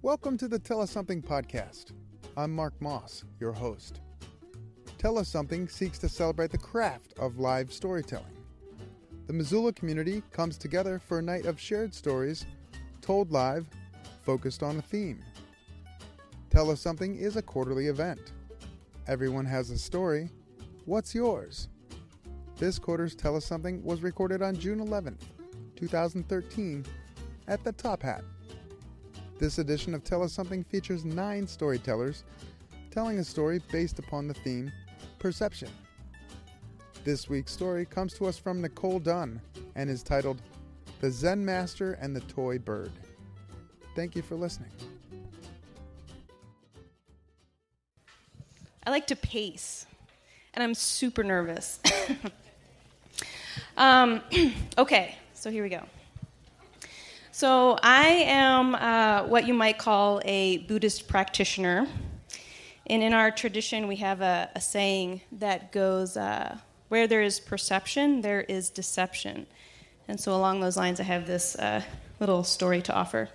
Welcome to the Tell Us Something podcast. I'm Mark Moss, your host. Tell Us Something seeks to celebrate the craft of live storytelling. The Missoula community comes together for a night of shared stories, told live, focused on a theme. Tell Us Something is a quarterly event. Everyone has a story. What's yours? This quarter's Tell Us Something was recorded on June 11th, 2013 at the Top Hat. This edition of Tell Us Something features 9 storytellers telling a story based upon the theme, perception. This week's story comes to us from Nicole Dunn and is titled, The Zen Master and the Toy Bird. Thank you for listening. I like to pace, and I'm super nervous. Okay, so here we go. So I am what you might call a Buddhist practitioner. And in our tradition, we have a saying that goes, where there is perception, there is deception. And so along those lines, I have this little story to offer.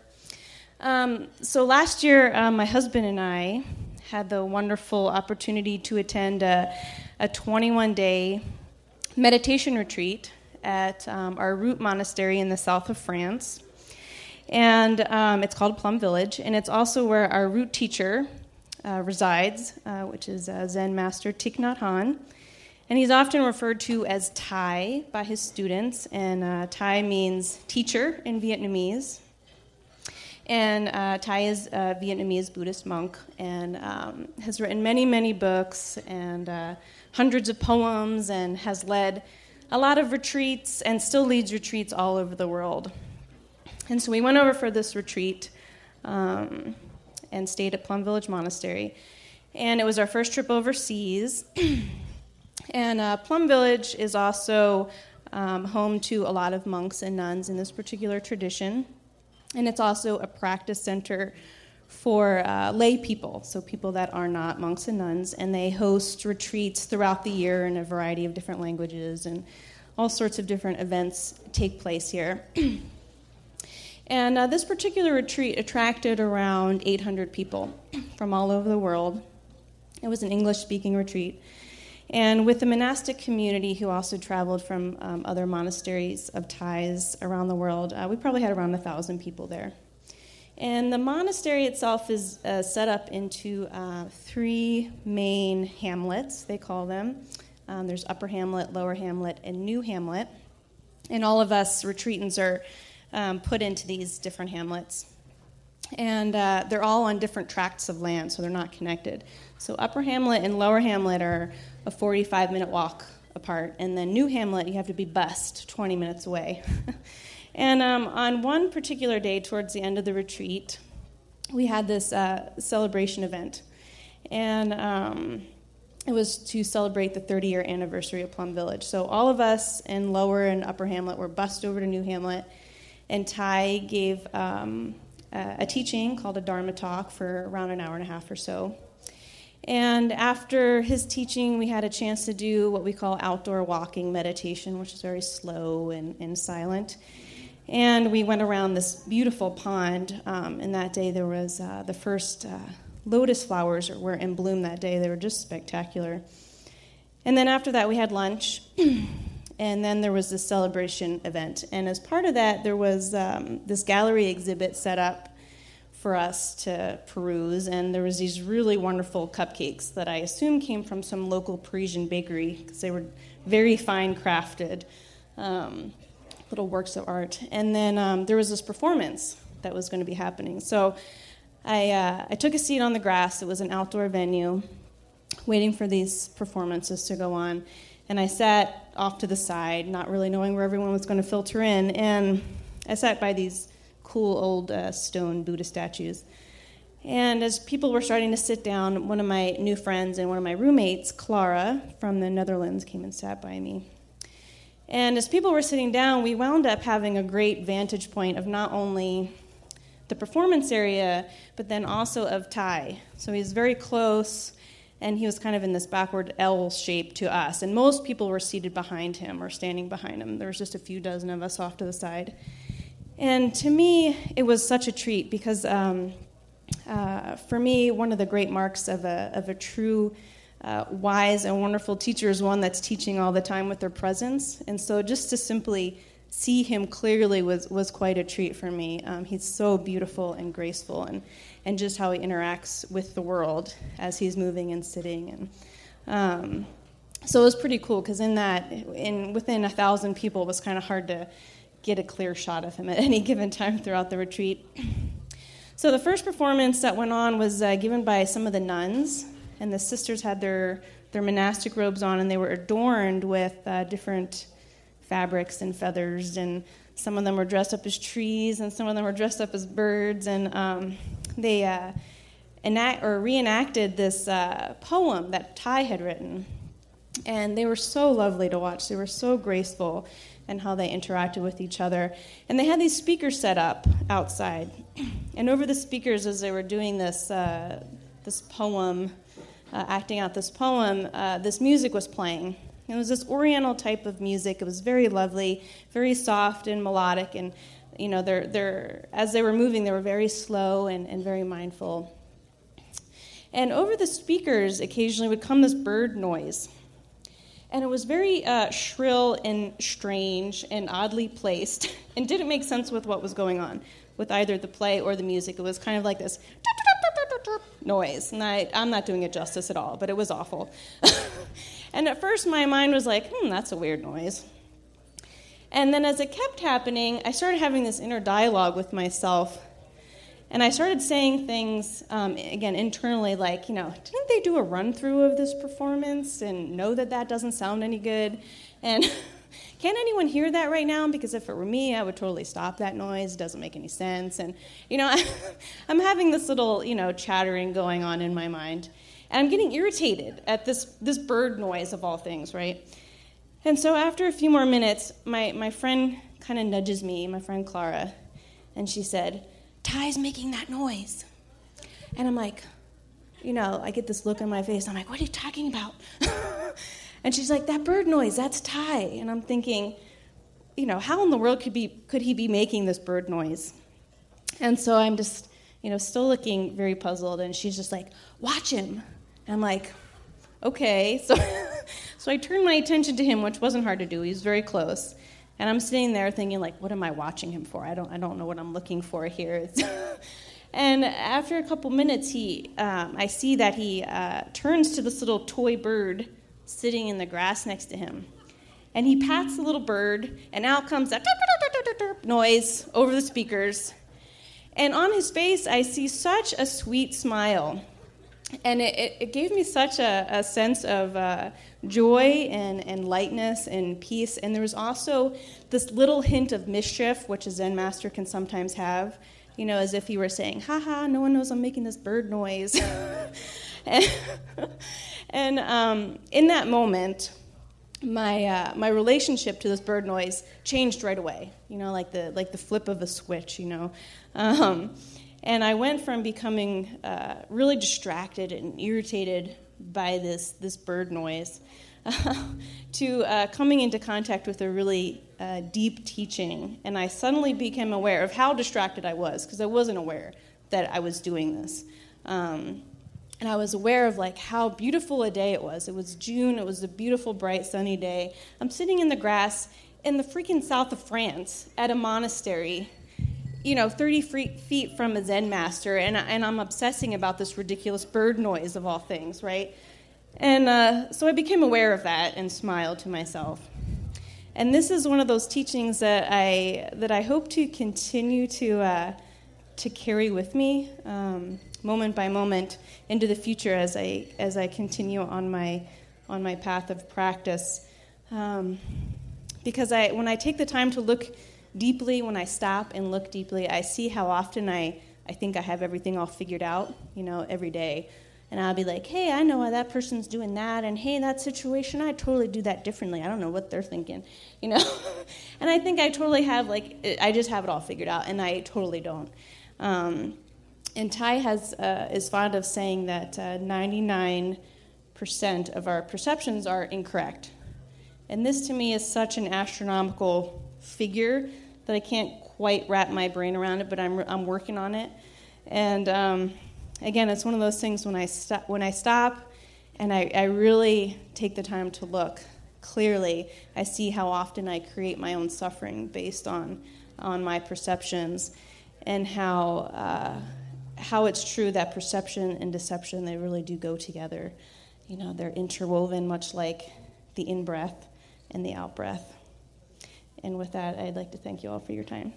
So last year, my husband and I had the wonderful opportunity to attend a 21-day meditation retreat at our Root Monastery in the south of France. And it's called Plum Village, and it's also where our root teacher resides, which is Zen Master Thich Nhat Hanh. And he's often referred to as Thai by his students, and Thai means teacher in Vietnamese. And Thai is a Vietnamese Buddhist monk and has written many, many books and hundreds of poems and has led a lot of retreats and still leads retreats all over the world. And so we went over for this retreat and stayed at Plum Village Monastery. And it was our first trip overseas. And Plum Village is also home to a lot of monks and nuns in this particular tradition. And it's also a practice center for lay people, so people that are not monks and nuns. And they host retreats throughout the year in a variety of different languages, and all sorts of different events take place here. And this particular retreat attracted around 800 people from all over the world. It was an English-speaking retreat. And with the monastic community who also traveled from other monasteries of Thais around the world, we probably had around 1,000 people there. And the monastery itself is set up into 3 main hamlets, they call them. There's Upper Hamlet, Lower Hamlet, and New Hamlet. And all of us retreatants are put into these different hamlets. And they're all on different tracts of land, so they're not connected. So Upper Hamlet and Lower Hamlet are a 45-minute walk apart. And then New Hamlet, you have to be bused 20 minutes away. And on one particular day, towards the end of the retreat, we had this celebration event. And it was to celebrate the 30-year anniversary of Plum Village. So all of us in Lower and Upper Hamlet were bused over to New Hamlet. And Thai gave a teaching called a Dharma talk for around an hour and a half or so. And after his teaching, we had a chance to do what we call outdoor walking meditation, which is very slow and silent. And we went around this beautiful pond. And that day there was the first lotus flowers were in bloom that day. They were just spectacular. And then after that, we had lunch. And then there was this celebration event. And as part of that, there was this gallery exhibit set up for us to peruse. And there was these really wonderful cupcakes that I assume came from some local Parisian bakery because they were very fine crafted little works of art. And then there was this performance that was going to be happening. So I took a seat on the grass. It was an outdoor venue, waiting for these performances to go on. And I sat off to the side, not really knowing where everyone was going to filter in. And I sat by these cool old stone Buddha statues. And as people were starting to sit down, one of my new friends and one of my roommates, Clara, from the Netherlands, came and sat by me. And as people were sitting down, we wound up having a great vantage point of not only the performance area, but then also of Thai. So he's very close, and he was kind of in this backward L shape to us. And most people were seated behind him or standing behind him. There was just a few dozen of us off to the side. And to me, it was such a treat because for me, one of the great marks of a true wise and wonderful teacher is one that's teaching all the time with their presence. And so just to simply see him clearly was quite a treat for me. He's so beautiful and graceful, and just how he interacts with the world as he's moving and sitting. And so it was pretty cool, because within 1,000 people, it was kind of hard to get a clear shot of him at any given time throughout the retreat. So the first performance that went on was given by some of the nuns, and the sisters had their monastic robes on, and they were adorned with different fabrics and feathers, and some of them were dressed up as trees, and some of them were dressed up as birds, and they reenacted this poem that Ty had written, and they were so lovely to watch. They were so graceful in how they interacted with each other, and they had these speakers set up outside, and over the speakers, as they were doing this poem, acting out this poem, this music was playing. It was this Oriental type of music. It was very lovely, very soft and melodic, and as they were moving, they were very slow and very mindful. And over the speakers, occasionally would come this bird noise, and it was very shrill and strange and oddly placed, and didn't make sense with what was going on with either the play or the music. It was kind of like this noise, and I'm not doing it justice at all, but it was awful. And at first my mind was like, that's a weird noise. And then as it kept happening, I started having this inner dialogue with myself, and I started saying things, again, internally, like, didn't they do a run-through of this performance and know that doesn't sound any good? And can anyone hear that right now? Because if it were me, I would totally stop that noise. It doesn't make any sense. And, I'm having this little, chattering going on in my mind. And I'm getting irritated at this bird noise of all things, right? And so after a few more minutes, my friend kind of nudges me, my friend Clara, and she said, "Ty's making that noise." And I'm like, I get this look on my face. I'm like, "What are you talking about?" And she's like, "That bird noise, that's Ty." And I'm thinking, how in the world could he be making this bird noise? And so I'm just, still looking very puzzled. And she's just like, "Watch him." And I'm like, okay. So I turned my attention to him, which wasn't hard to do. He was very close. And I'm sitting there thinking, like, what am I watching him for? I don't know what I'm looking for here. And after a couple minutes, I see that he turns to this little toy bird sitting in the grass next to him. And he pats the little bird, and out comes that noise over the speakers. And on his face, I see such a sweet smile. And it gave me such a sense of joy and lightness and peace. And there was also this little hint of mischief, which a Zen master can sometimes have, as if he were saying, "Ha, no one knows I'm making this bird noise." and in that moment, my relationship to this bird noise changed right away, like the flip of a switch, And I went from becoming really distracted and irritated by this bird noise to coming into contact with a really deep teaching. And I suddenly became aware of how distracted I was, because I wasn't aware that I was doing this. And I was aware of how beautiful a day it was. It was June. It was a beautiful, bright, sunny day. I'm sitting in the grass in the freaking south of France at a monastery, 30 feet from a Zen master, and I'm obsessing about this ridiculous bird noise of all things, right? And so I became aware of that and smiled to myself. And this is one of those teachings that I hope to continue to carry with me moment by moment into the future as I continue on my path of practice. Because when I take the time to look deeply, when I stop and look deeply, I see how often I think I have everything all figured out, every day. And I'll be like, hey, I know why that person's doing that, and hey, that situation, I totally do that differently. I don't know what they're thinking, And I think I totally have, I just have it all figured out, and I totally don't. And Ty is fond of saying that 99% of our perceptions are incorrect. And this, to me, is such an astronomical figure that I can't quite wrap my brain around it, but I'm working on it. And again, it's one of those things when I stop and I really take the time to look clearly, I see how often I create my own suffering based on my perceptions, and how it's true that perception and deception, they really do go together. You know, they're interwoven, much like the in-breath and the out-breath. And with that, I'd like to thank you all for your time.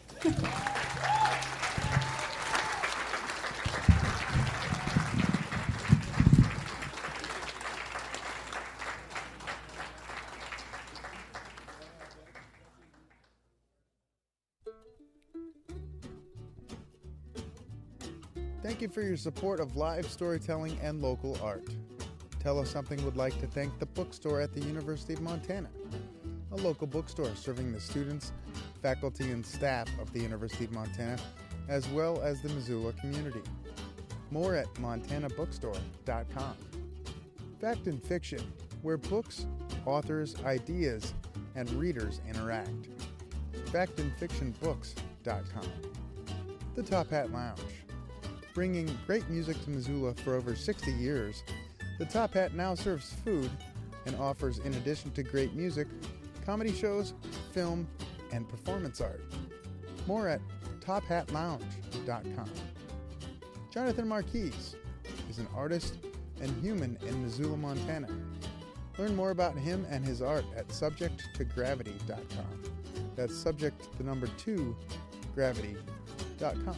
Thank you for your support of live storytelling and local art. Tell Us Something would like to thank the bookstore at the University of Montana, a local bookstore serving the students, faculty, and staff of the University of Montana, as well as the Missoula community. More at montanabookstore.com. Fact and Fiction, where books, authors, ideas, and readers interact. factandfictionbooks.com. The Top Hat Lounge. Bringing great music to Missoula for over 60 years, the Top Hat now serves food and offers, in addition to great music, comedy shows, film, and performance art. More at tophatlounge.com. Jonathan Marquis is an artist and human in Missoula, Montana. Learn more about him and his art at subjecttogravity.com. That's subject2gravity.com.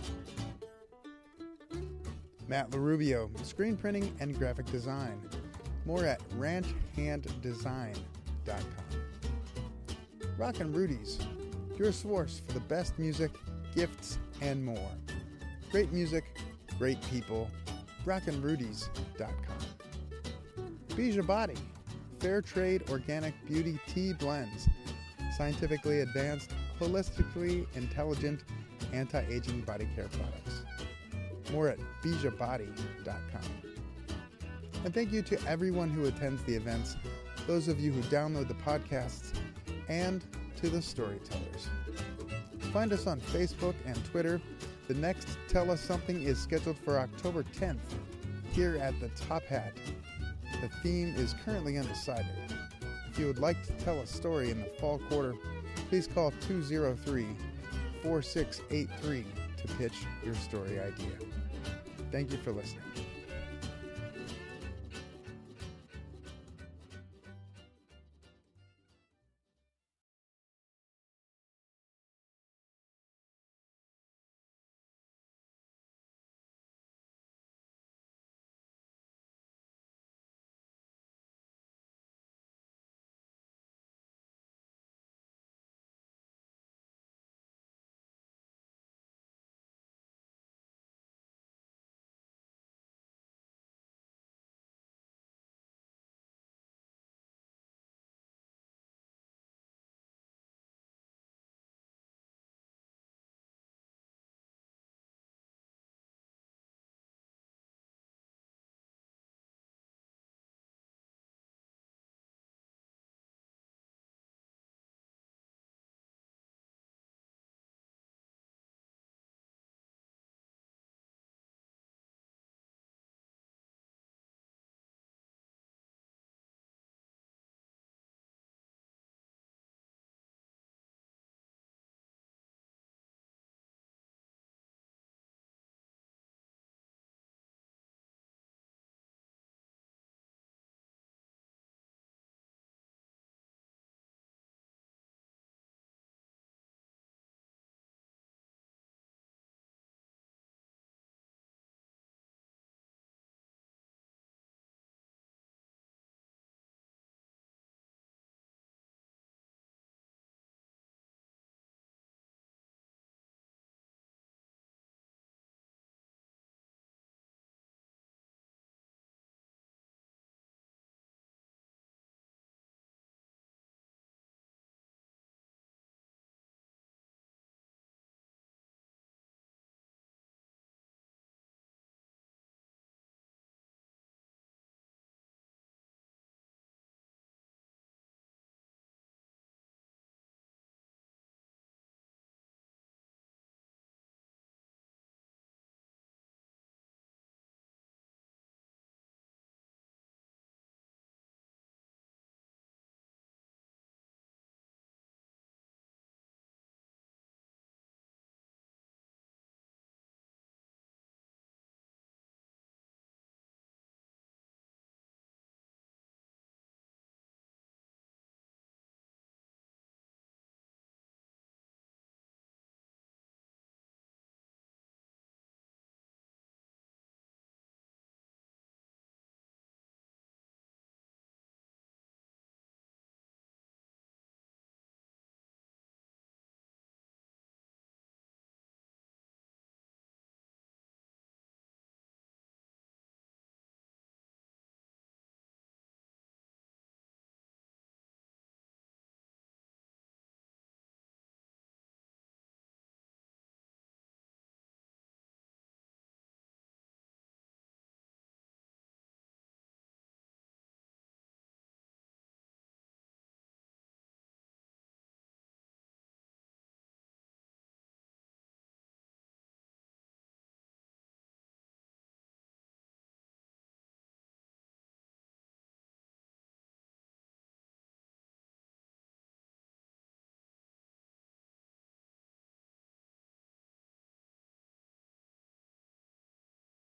Matt LaRubio, screen printing and graphic design. More at ranchhanddesign.com. Rockin' Rudy's, your source for the best music, gifts, and more. Great music, great people. rockinrudys.com. Bija Body, fair trade organic beauty tea blends. Scientifically advanced, holistically intelligent, anti-aging body care products. More at bijabody.com. And thank you to everyone who attends the events, those of you who download the podcasts, and to the storytellers. Find us on Facebook and Twitter. The next Tell Us Something is scheduled for October 10th here at the Top Hat. The theme is currently undecided. If you would like to tell a story in the fall quarter, please call 203-4683 to pitch your story idea. Thank you for listening.